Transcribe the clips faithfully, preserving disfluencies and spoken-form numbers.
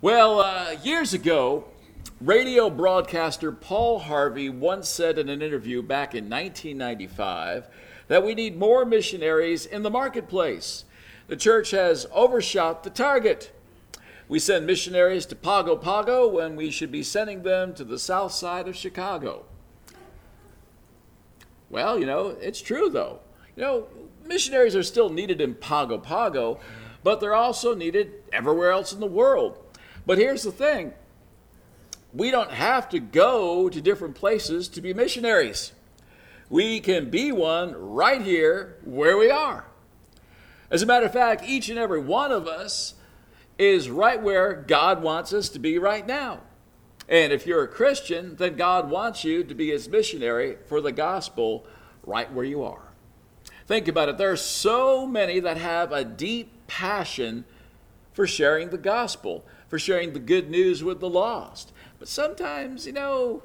Well, uh, years ago, radio broadcaster Paul Harvey once said in an interview back in nineteen ninety-five that we need more missionaries in the marketplace. The church has overshot the target. We send missionaries to Pago Pago when we should be sending them to the south side of Chicago. Well, you know, it's true though. You know, missionaries are still needed in Pago Pago, but they're also needed everywhere else in the world. But here's the thing. We don't have to go to different places to be missionaries. We can be one right here where we are. As a matter of fact, each and every one of us is right where God wants us to be right now. And if you're a Christian, then God wants you to be his missionary for the gospel right where you are. Think about it. There are so many that have a deep passion for sharing the gospel, for sharing the good news with the lost. But sometimes, you know,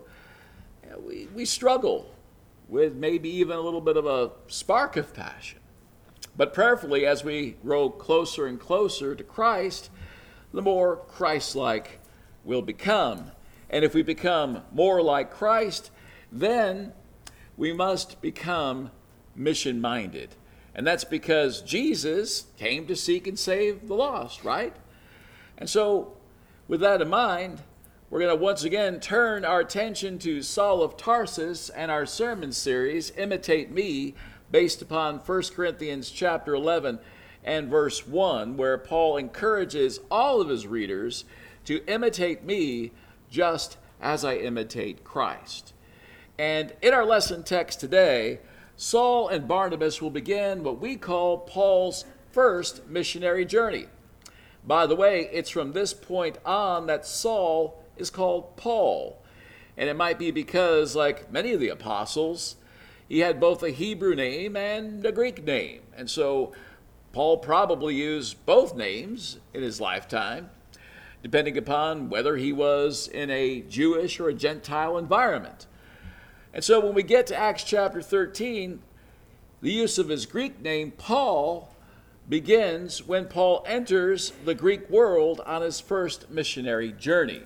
we, we struggle with maybe even a little bit of a spark of passion. But prayerfully, as we grow closer and closer to Christ, the more Christ-like we'll become. And if we become more like Christ, then we must become mission-minded. And that's because Jesus came to seek and save the lost, right? And so, with that in mind, we're going to once again turn our attention to Saul of Tarsus and our sermon series, Imitate Me, based upon First Corinthians chapter eleven and verse one, where Paul encourages all of his readers to imitate me just as I imitate Christ. And in our lesson text today, Saul and Barnabas will begin what we call Paul's first missionary journey. By the way, it's from this point on that Saul is called Paul. And it might be because, like many of the apostles, he had both a Hebrew name and a Greek name. And so Paul probably used both names in his lifetime, depending upon whether he was in a Jewish or a Gentile environment. And so when we get to Acts chapter thirteen, the use of his Greek name, Paul, begins when Paul enters the Greek world on his first missionary journey.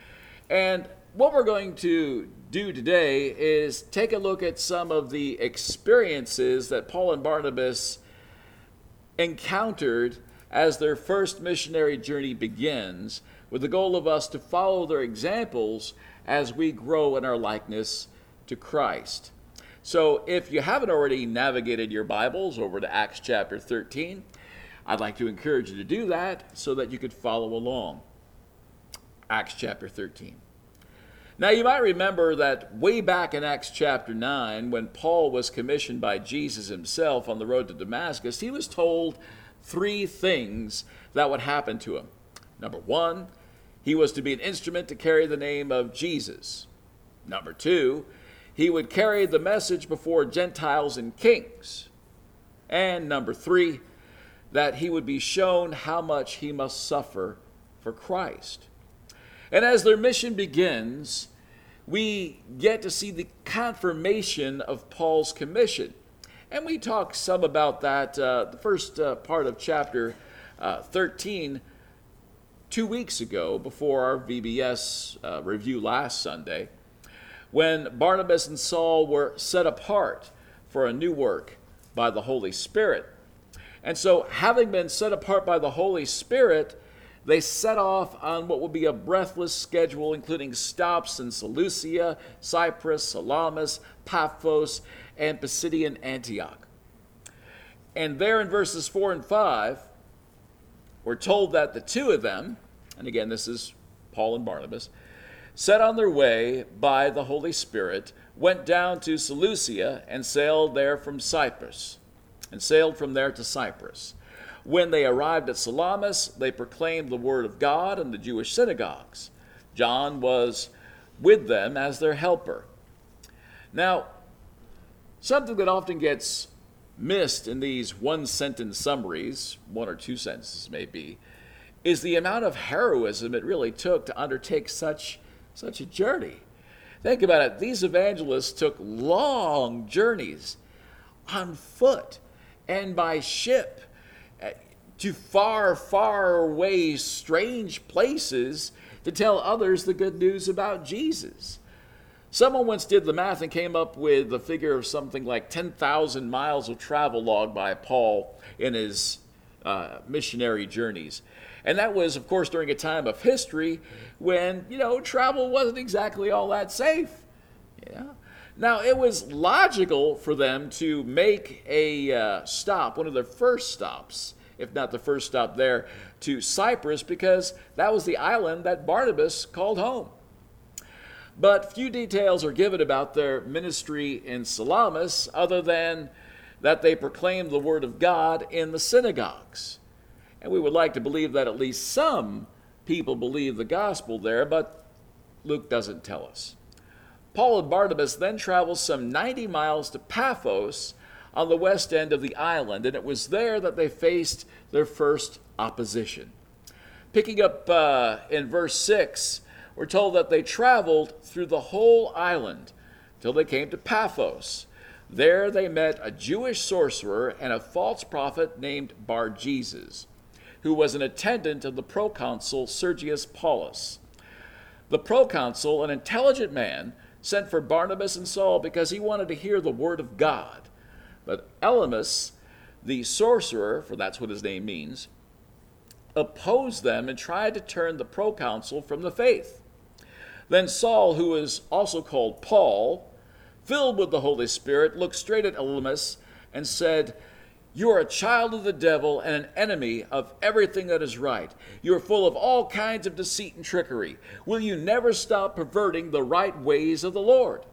And what we're going to do today is take a look at some of the experiences that Paul and Barnabas encountered as their first missionary journey begins, with the goal of us to follow their examples as we grow in our likeness to Christ. So if you haven't already navigated your Bibles over to Acts chapter thirteen, I'd like to encourage you to do that so that you could follow along. Acts chapter thirteen. Now you might remember that way back in Acts chapter nine, when Paul was commissioned by Jesus himself on the road to Damascus, he was told three things that would happen to him. Number one, he was to be an instrument to carry the name of Jesus. Number two, he would carry the message before Gentiles and kings. And number three, that he would be shown how much he must suffer for Christ. And as their mission begins, we get to see the confirmation of Paul's commission. And we talked some about that, uh, the first uh, part of chapter uh, thirteen, two weeks ago, before our V B S uh, review last Sunday, when Barnabas and Saul were set apart for a new work by the Holy Spirit. And so, having been set apart by the Holy Spirit, they set off on what would be a breathless schedule, including stops in Seleucia, Cyprus, Salamis, Paphos, and Pisidian Antioch. And there in verses four and five, we're told that the two of them, and again this is Paul and Barnabas, set on their way by the Holy Spirit, went down to Seleucia and sailed there from Cyprus, and sailed from there to Cyprus. When they arrived at Salamis, they proclaimed the word of God in the Jewish synagogues. John was with them as their helper. Now, something that often gets missed in these one-sentence summaries, one or two sentences maybe, is the amount of heroism it really took to undertake such, such a journey. Think about it. These evangelists took long journeys on foot and by ship to far, far away, strange places to tell others the good news about Jesus. Someone once did the math and came up with the figure of something like ten thousand miles of travel logged by Paul in his uh, missionary journeys. And that was, of course, during a time of history when, you know, travel wasn't exactly all that safe. Yeah. Now, it was logical for them to make a uh, stop, one of their first stops, if not the first stop there, to Cyprus, because that was the island that Barnabas called home. But few details are given about their ministry in Salamis other than that they proclaimed the word of God in the synagogues. And we would like to believe that at least some people believe the gospel there, but Luke doesn't tell us. Paul and Barnabas then traveled some ninety miles to Paphos on the west end of the island, and it was there that they faced their first opposition. Picking up uh, in verse six, we're told that they traveled through the whole island till they came to Paphos. There they met a Jewish sorcerer and a false prophet named Bar-Jesus, who was an attendant of the proconsul Sergius Paulus. The proconsul, an intelligent man, sent for Barnabas and Saul because he wanted to hear the word of God. But Elymas, the sorcerer, for that's what his name means, opposed them and tried to turn the proconsul from the faith. Then Saul, who is also called Paul, filled with the Holy Spirit, looked straight at Elymas and said, "You are a child of the devil and an enemy of everything that is right. You are full of all kinds of deceit and trickery. Will you never stop perverting the right ways of the Lord?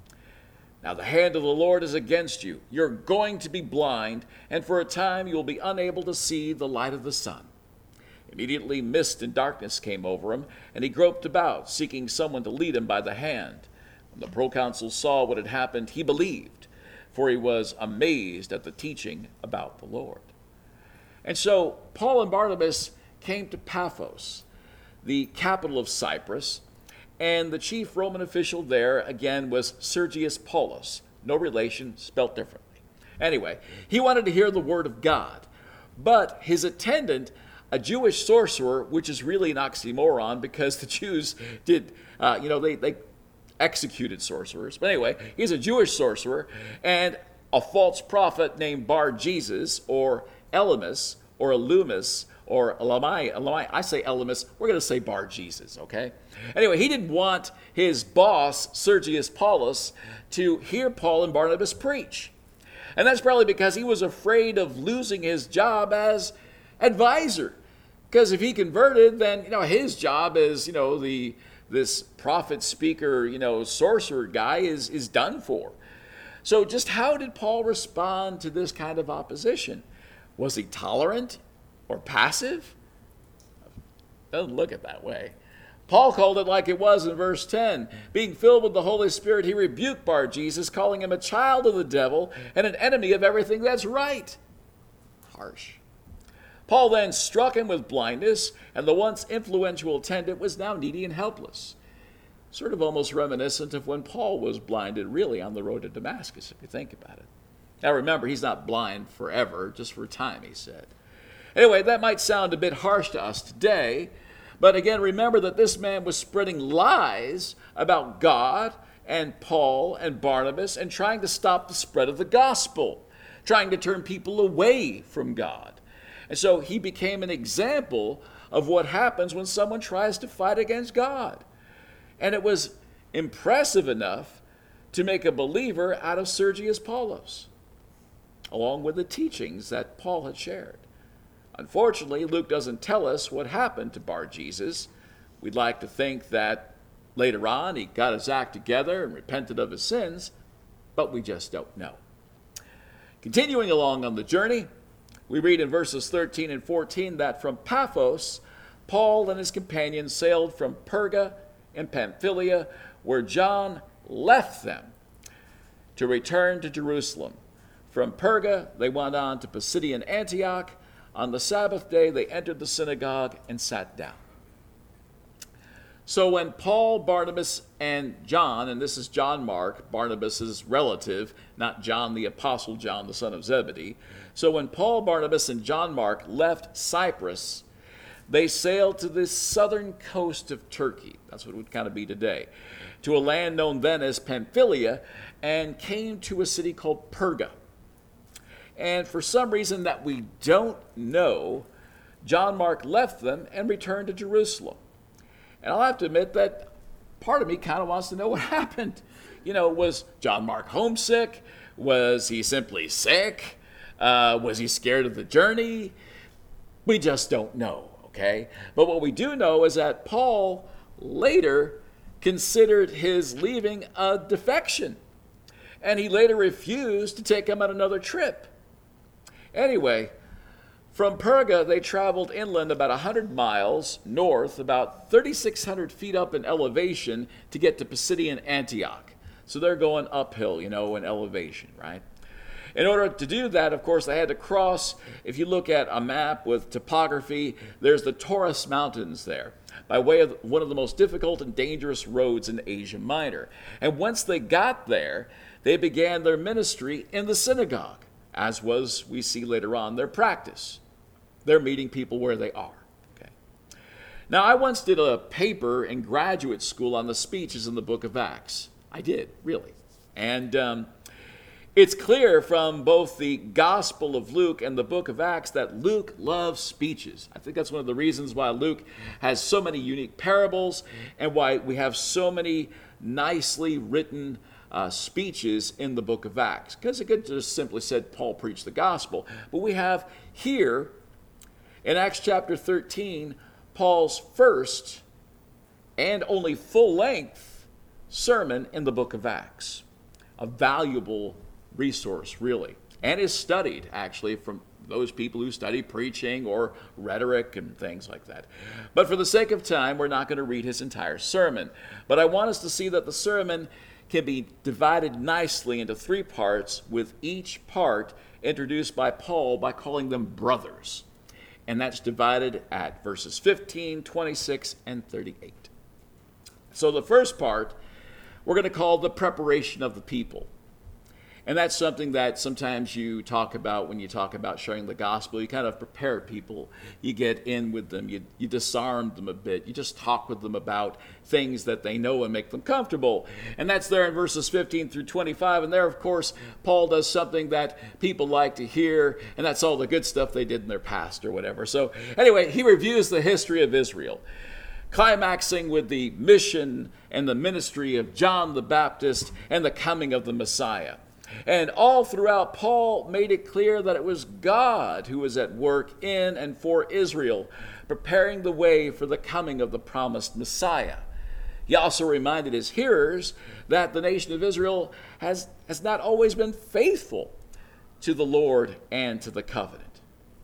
Now the hand of the Lord is against you. You're going to be blind, and for a time you will be unable to see the light of the sun." Immediately mist and darkness came over him, and he groped about, seeking someone to lead him by the hand. When the proconsul saw what had happened, he believed, for he was amazed at the teaching about the Lord. And so Paul and Barnabas came to Paphos, the capital of Cyprus, and the chief Roman official there, again, was Sergius Paulus, no relation, spelt differently. Anyway, he wanted to hear the word of God, but his attendant, a Jewish sorcerer, which is really an oxymoron because the Jews did, uh, you know, they, they executed sorcerers. But anyway, he's a Jewish sorcerer, and a false prophet named Bar-Jesus, or Elymas, or Elumas, or Elamai. Elamai. I say Elymas. We're going to say Bar-Jesus, okay? Anyway, he didn't want his boss, Sergius Paulus, to hear Paul and Barnabas preach. And that's probably because he was afraid of losing his job as advisor. Because if he converted, then, you know, his job as, you know, the this prophet, speaker, you know, sorcerer guy is, is done for. So just how did Paul respond to this kind of opposition? Was he tolerant or passive? Doesn't look it that way. Paul called it like it was in verse ten. Being filled with the Holy Spirit, he rebuked Bar-Jesus, calling him a child of the devil and an enemy of everything that's right. Harsh. Paul then struck him with blindness, and the once influential attendant was now needy and helpless. Sort of almost reminiscent of when Paul was blinded, really, on the road to Damascus, if you think about it. Now remember, he's not blind forever, just for a time, he said. Anyway, that might sound a bit harsh to us today, but again, remember that this man was spreading lies about God and Paul and Barnabas and trying to stop the spread of the gospel, trying to turn people away from God. And so he became an example of what happens when someone tries to fight against God. And it was impressive enough to make a believer out of Sergius Paulus, along with the teachings that Paul had shared. Unfortunately, Luke doesn't tell us what happened to Bar-Jesus. We'd like to think that later on he got his act together and repented of his sins, but we just don't know. Continuing along on the journey, we read in verses thirteen and fourteen that from Paphos, Paul and his companions sailed from Perga in Pamphylia, where John left them, to return to Jerusalem. From Perga, they went on to Pisidian Antioch. On the Sabbath day, they entered the synagogue and sat down. So when Paul, Barnabas, and John, and this is John Mark, Barnabas' relative, not John the Apostle, John the son of Zebedee. So when Paul, Barnabas, and John Mark left Cyprus, they sailed to the southern coast of Turkey. That's what it would kind of be today. To a land known then as Pamphylia, and came to a city called Perga. And for some reason that we don't know, John Mark left them and returned to Jerusalem. And I'll have to admit that part of me kind of wants to know what happened. You know, was John Mark homesick? Was he simply sick? Uh, was he scared of the journey? We just don't know, okay? But what we do know is that Paul later considered his leaving a defection. And he later refused to take him on another trip. Anyway, from Perga, they traveled inland about one hundred miles north, about thirty-six hundred feet up in elevation to get to Pisidian Antioch. So they're going uphill, you know, in elevation, right? In order to do that, of course, they had to cross, if you look at a map with topography, there's the Taurus Mountains there, by way of one of the most difficult and dangerous roads in Asia Minor. And once they got there, they began their ministry in the synagogue, as was, we see later on, their practice. They're meeting people where they are. Okay. Now, I once did a paper in graduate school on the speeches in the book of Acts. I did, really. And um, it's clear from both the Gospel of Luke and the book of Acts that Luke loves speeches. I think that's one of the reasons why Luke has so many unique parables and why we have so many nicely written uh, speeches in the book of Acts. Because it could just simply said Paul preached the gospel. But we have here in Acts chapter thirteen, Paul's first and only full-length sermon in the book of Acts. A valuable resource, really, and is studied, actually, from those people who study preaching or rhetoric and things like that. But for the sake of time, we're not going to read his entire sermon. But I want us to see that the sermon can be divided nicely into three parts, with each part introduced by Paul by calling them brothers. And that's divided at verses fifteen, twenty-six, and thirty-eight. So the first part, we're going to call the preparation of the people. And that's something that sometimes you talk about when you talk about sharing the gospel. You kind of prepare people. You get in with them. You, you disarm them a bit. You just talk with them about things that they know and make them comfortable. And that's there in verses fifteen through twenty-five. And there, of course, Paul does something that people like to hear, and that's all the good stuff they did in their past or whatever. So anyway, he reviews the history of Israel, climaxing with the mission and the ministry of John the Baptist and the coming of the Messiah. And all throughout, Paul made it clear that it was God who was at work in and for Israel, preparing the way for the coming of the promised Messiah. He also reminded his hearers that the nation of Israel has, has not always been faithful to the Lord and to the covenant.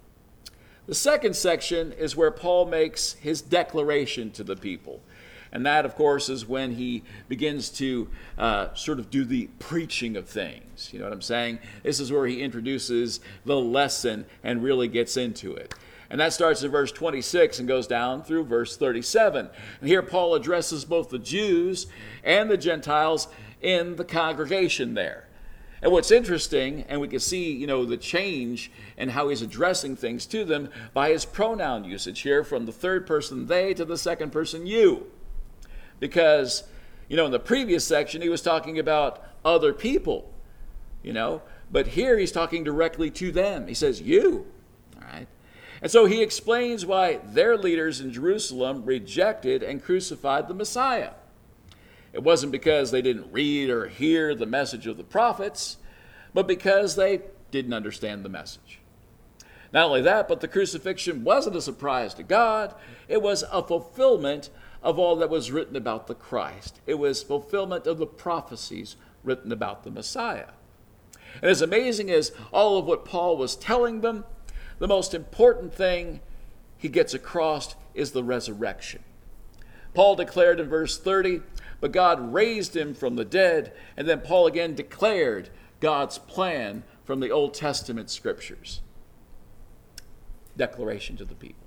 The second section is where Paul makes his declaration to the people. And that, of course, is when he begins to uh, sort of do the preaching of things. You know what I'm saying? This is where he introduces the lesson and really gets into it. And that starts in verse twenty-six and goes down through verse thirty-seven. And here Paul addresses both the Jews and the Gentiles in the congregation there. And what's interesting, and we can see, you know, the change in how he's addressing things to them by his pronoun usage here, from the third person they to the second person you. Because, you know, in the previous section, he was talking about other people, you know, but here he's talking directly to them. He says, you, all right? And so he explains why their leaders in Jerusalem rejected and crucified the Messiah. It wasn't because they didn't read or hear the message of the prophets, but because they didn't understand the message. Not only that, but the crucifixion wasn't a surprise to God. It was a fulfillment of all that was written about the Christ. It was fulfillment of the prophecies written about the Messiah. And as amazing as all of what Paul was telling them, the most important thing he gets across is the resurrection. Paul declared in verse thirty, but God raised him from the dead. And then Paul again declared God's plan from the Old Testament scriptures. Declaration to the people.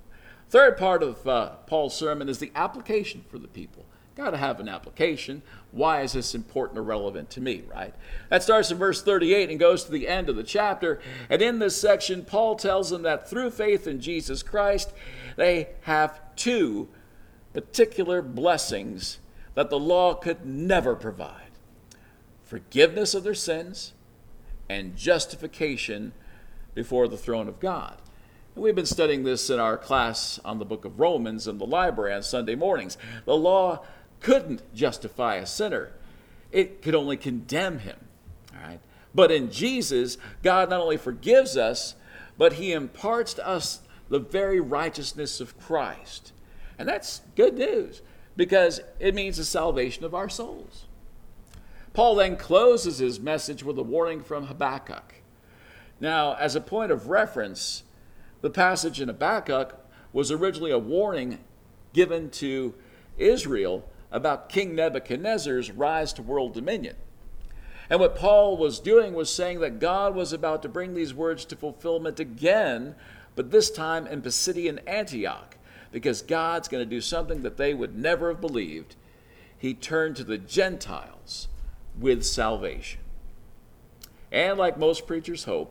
Third part of uh, Paul's sermon is the application for the people. Got to have an application. Why is this important or relevant to me, right? That starts in verse thirty-eight and goes to the end of the chapter. And in this section, Paul tells them that through faith in Jesus Christ, they have two particular blessings that the law could never provide: forgiveness of their sins and justification before the throne of God. And we've been studying this in our class on the book of Romans in the library on Sunday mornings. The law couldn't justify a sinner. It could only condemn him. All right? But in Jesus, God not only forgives us, but he imparts to us the very righteousness of Christ. And that's good news, because it means the salvation of our souls. Paul then closes his message with a warning from Habakkuk. Now, as a point of reference, the passage in Habakkuk was originally a warning given to Israel about King Nebuchadnezzar's rise to world dominion. And what Paul was doing was saying that God was about to bring these words to fulfillment again, but this time in Pisidian Antioch, because God's going to do something that they would never have believed. He turned to the Gentiles with salvation. And like most preachers hope,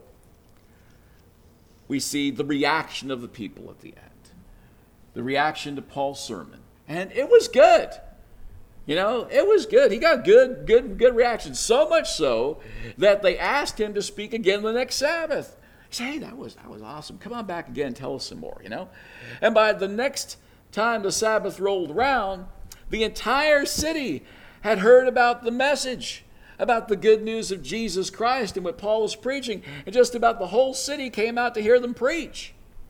we see the reaction of the people at the end. The reaction to Paul's sermon. And it was good. You know, it was good. He got good, good, good reaction. So much so that they asked him to speak again the next Sabbath. He said, hey, that was, that was awesome. Come on back again and tell us some more, you know. And by the next time the Sabbath rolled around, the entire city had heard about the message, about the good news of Jesus Christ and what Paul was preaching. And just about the whole city came out to hear them preach.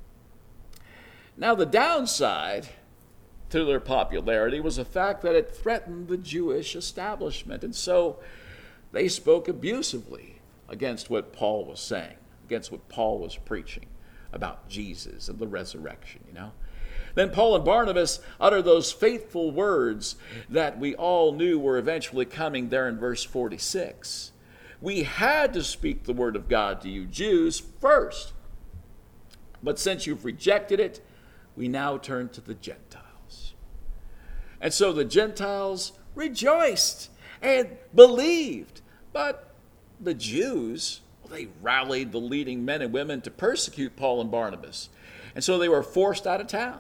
Now, the downside to their popularity was the fact that it threatened the Jewish establishment. And so they spoke abusively against what Paul was saying, against what Paul was preaching about Jesus and the resurrection, you know. Then Paul and Barnabas uttered those faithful words that we all knew were eventually coming there in verse forty-six. We had to speak the word of God to you Jews first, but since you've rejected it, we now turn to the Gentiles. And so the Gentiles rejoiced and believed, but the Jews, well, they rallied the leading men and women to persecute Paul and Barnabas. And so they were forced out of town.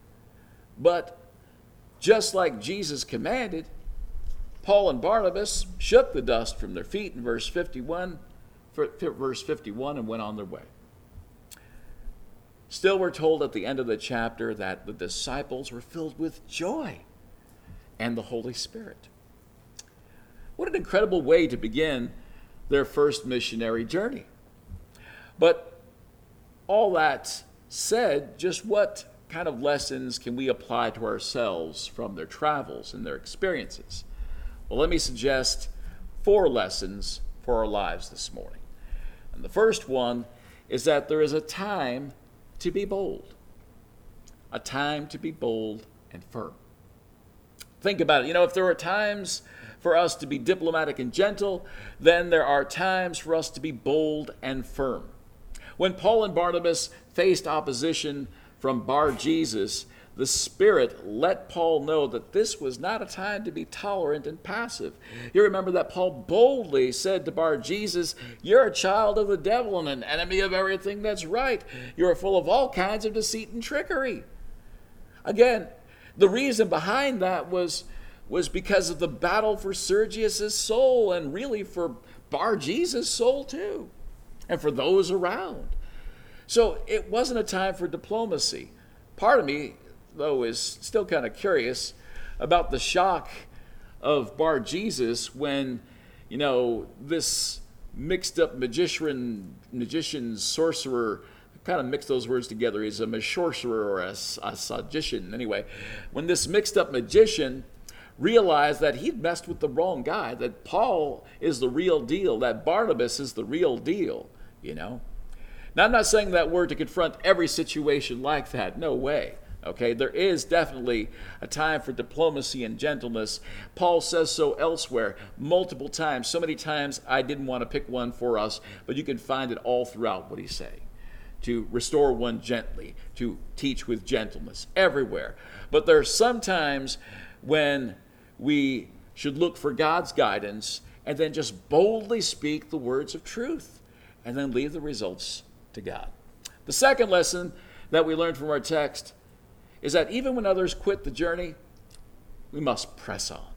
But just like Jesus commanded, Paul and Barnabas shook the dust from their feet in verse fifty-one, verse fifty-one and went on their way. Still, we're told at the end of the chapter that the disciples were filled with joy and the Holy Spirit. What an incredible way to begin their first missionary journey. But all that said, just what kind of lessons can we apply to ourselves from their travels and their experiences? Well, let me suggest four lessons for our lives this morning. And the first one is that there is a time to be bold. A time to be bold and firm. Think about it. You know, if there are times for us to be diplomatic and gentle, then there are times for us to be bold and firm. When Paul and Barnabas faced opposition from Bar-Jesus, the Spirit let Paul know that this was not a time to be tolerant and passive. You remember that Paul boldly said to Bar-Jesus, you're a child of the devil and an enemy of everything that's right. You're full of all kinds of deceit and trickery. Again, the reason behind that was, was because of the battle for Sergius' soul and really for Bar-Jesus' soul too, and for those around. So it wasn't a time for diplomacy. Part of me, though, is still kind of curious about the shock of Bar-Jesus when, you know, this mixed up magician, magician, sorcerer, kind of mix those words together. He's a sorcerer or a, a sagician. Anyway, when this mixed up magician realized that he'd messed with the wrong guy, that Paul is the real deal, that Barnabas is the real deal, you know. Now, I'm not saying that word to confront every situation like that. No way. Okay, there is definitely a time for diplomacy and gentleness. Paul says so elsewhere multiple times, so many times I didn't want to pick one for us, but you can find it all throughout what he's saying. to restore one gently, to teach with gentleness, everywhere. But there are some times when we should look for God's guidance and then just boldly speak the words of truth and then leave the results to God. The second lesson that we learned from our text is that even when others quit the journey, we must press on.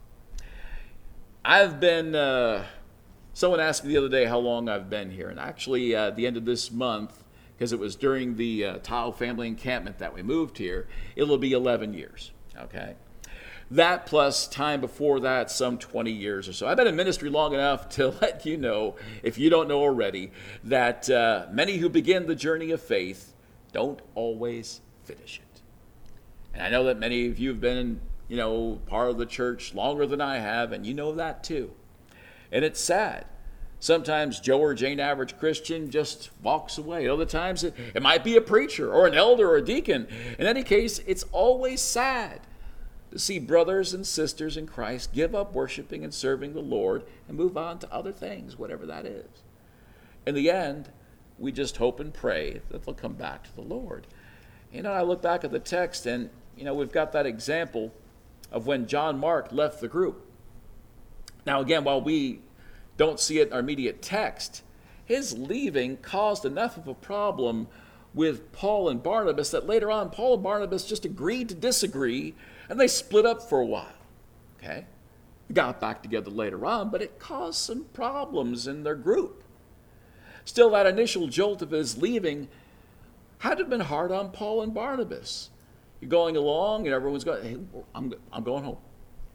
I've been, uh, someone asked me the other day how long I've been here, and actually uh, at the end of this month, because it was during the uh, Tile family encampment that we moved here, it'll be eleven years, okay? That plus time before that, some twenty years or so. I've been in ministry long enough to let you know, if you don't know already, that uh, many who begin the journey of faith don't always finish it. And I know that many of you have been, you know, part of the church longer than I have, and you know that too. And it's sad. Sometimes Joe or Jane, average Christian, just walks away. Other times it, it might be a preacher or an elder or a deacon. In any case, it's always sad to see brothers and sisters in Christ give up worshiping and serving the Lord and move on to other things, whatever that is. In the end, we just hope and pray that they'll come back to the Lord. You know, I look back at the text and, you know, we've got that example of when John Mark left the group. Now, again, while we don't see it in our immediate text, his leaving caused enough of a problem with Paul and Barnabas that later on Paul and Barnabas just agreed to disagree and they split up for a while. Okay? They got back together later on, but it caused some problems in their group. Still, that initial jolt of his leaving had to have been hard on Paul and Barnabas. You're going along and everyone's going, hey, I'm, I'm going home.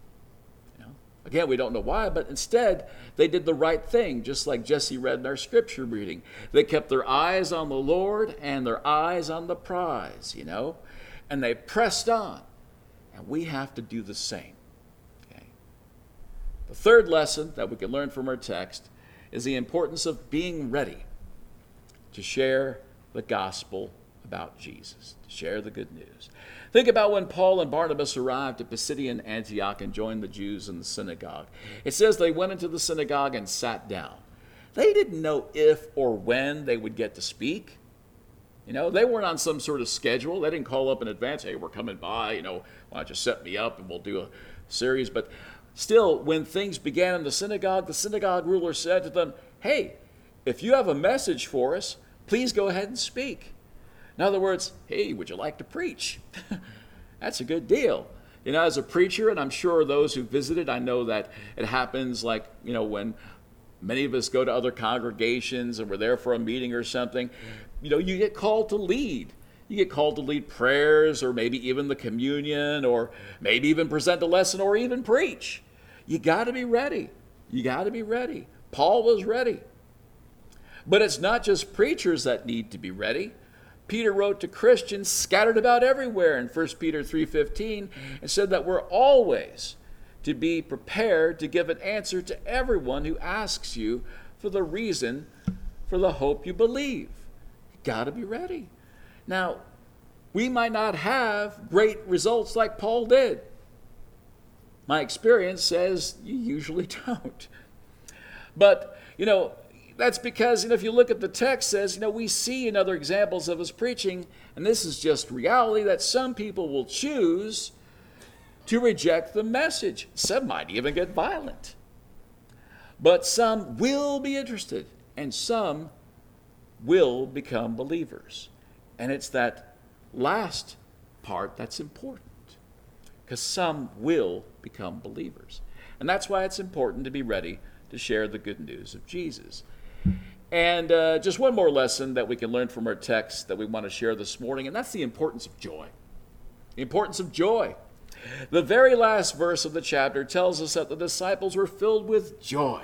Again, we don't know why, but instead, they did the right thing, just like Jesse read in our scripture reading. They kept their eyes on the Lord and their eyes on the prize, you know, and they pressed on. And we have to do the same. Okay? The third lesson that we can learn from our text is the importance of being ready to share the gospel about Jesus, to share the good news. Think about when Paul and Barnabas arrived at Pisidian Antioch and joined the Jews in the synagogue. It says they went into the synagogue and sat down. They didn't know if or when they would get to speak. You know, they weren't on some sort of schedule. They didn't call up in advance, hey, we're coming by, you know, why don't you set me up and we'll do a series. But still, when things began in the synagogue, the synagogue ruler said to them, hey, if you have a message for us, please go ahead and speak. In other words, hey, would you like to preach? That's a good deal. You know, as a preacher, and I'm sure those who visited, I know that it happens like, you know, when many of us go to other congregations and we're there for a meeting or something, you know, you get called to lead. You get called to lead prayers or maybe even the communion or maybe even present a lesson or even preach. You got to be ready. You got to be ready. Paul was ready. But it's not just preachers that need to be ready. Peter wrote to Christians scattered about everywhere in First Peter three fifteen and said that we're always to be prepared to give an answer to everyone who asks you for the reason for the hope you believe. You got to be ready. Now, we might not have great results like Paul did. My experience says you usually don't. But, you know, that's because, you know, if you look at the text, it says, you know, we see in other examples of his preaching, and this is just reality, that some people will choose to reject the message. Some might even get violent. But some will be interested, and some will become believers. And it's that last part that's important, because some will become believers. And that's why it's important to be ready to share the good news of Jesus. And uh, just one more lesson that we can learn from our text that we want to share this morning, and that's the importance of joy. The importance of joy. The very last verse of the chapter tells us that the disciples were filled with joy.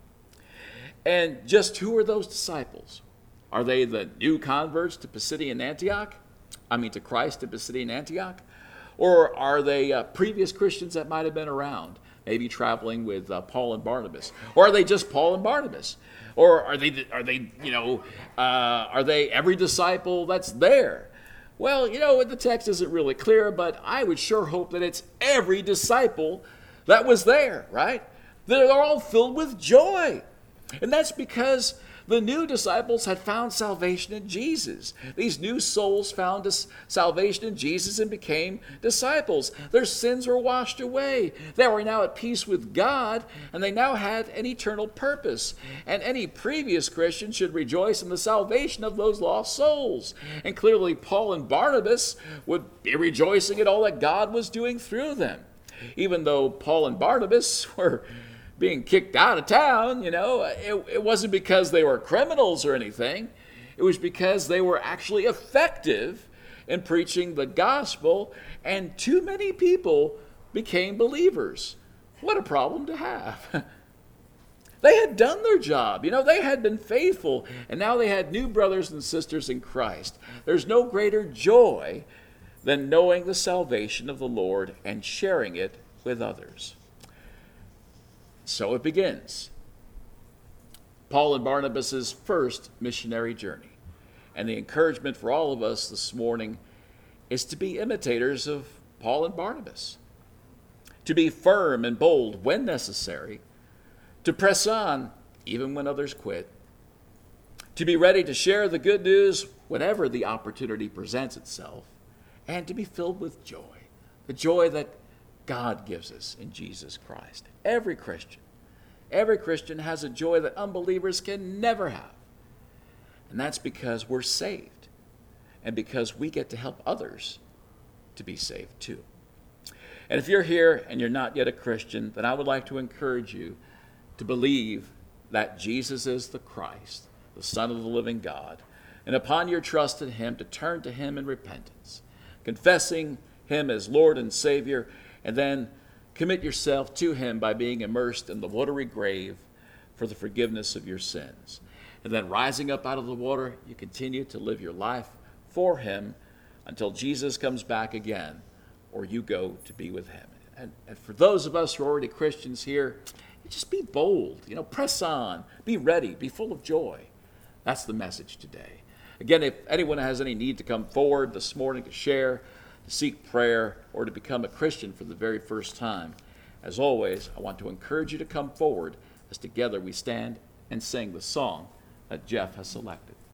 And just who are those disciples? Are they the new converts to Pisidian Antioch? I mean to Christ in Pisidian Antioch? Or are they uh, previous Christians that might have been around, maybe traveling with uh, Paul and Barnabas? Or are they just Paul and Barnabas? Or are they, are they, you know, uh, are they every disciple that's there? Well, you know, the text isn't really clear, but I would sure hope that it's every disciple that was there, right? They're all filled with joy. And that's because The new disciples had found salvation in Jesus. These new souls found this salvation in Jesus and became disciples. Their sins were washed away. They were now at peace with God, and they now had an eternal purpose. And any previous Christian should rejoice in the salvation of those lost souls. And clearly, Paul and Barnabas would be rejoicing at all that God was doing through them. Even though Paul and Barnabas were being kicked out of town, you know, it, it wasn't because they were criminals or anything. It was because they were actually effective in preaching the gospel, and too many people became believers. What a problem to have. They had done their job. You know, they had been faithful, and now they had new brothers and sisters in Christ. There's no greater joy than knowing the salvation of the Lord and sharing it with others. So it begins. Paul and Barnabas' first missionary journey. And the encouragement for all of us this morning is to be imitators of Paul and Barnabas. To be firm and bold when necessary. To press on even when others quit. To be ready to share the good news whenever the opportunity presents itself. And to be filled with joy. The joy that God gives us in Jesus Christ. Every Christian, every Christian has a joy that unbelievers can never have. And that's because we're saved and because we get to help others to be saved too. And if you're here and you're not yet a Christian, then I would like to encourage you to believe that Jesus is the Christ, the Son of the living God, and upon your trust in him, to turn to him in repentance, confessing him as Lord and Savior, and then commit yourself to him by being immersed in the watery grave for the forgiveness of your sins. And then rising up out of the water, you continue to live your life for him until Jesus comes back again, or you go to be with him. And, and for those of us who are already Christians here, just be bold, you know, press on, be ready, be full of joy. That's the message today. Again, if anyone has any need to come forward this morning to share, to seek prayer, or to become a Christian for the very first time, as always, I want to encourage you to come forward as together we stand and sing the song that Jeff has selected.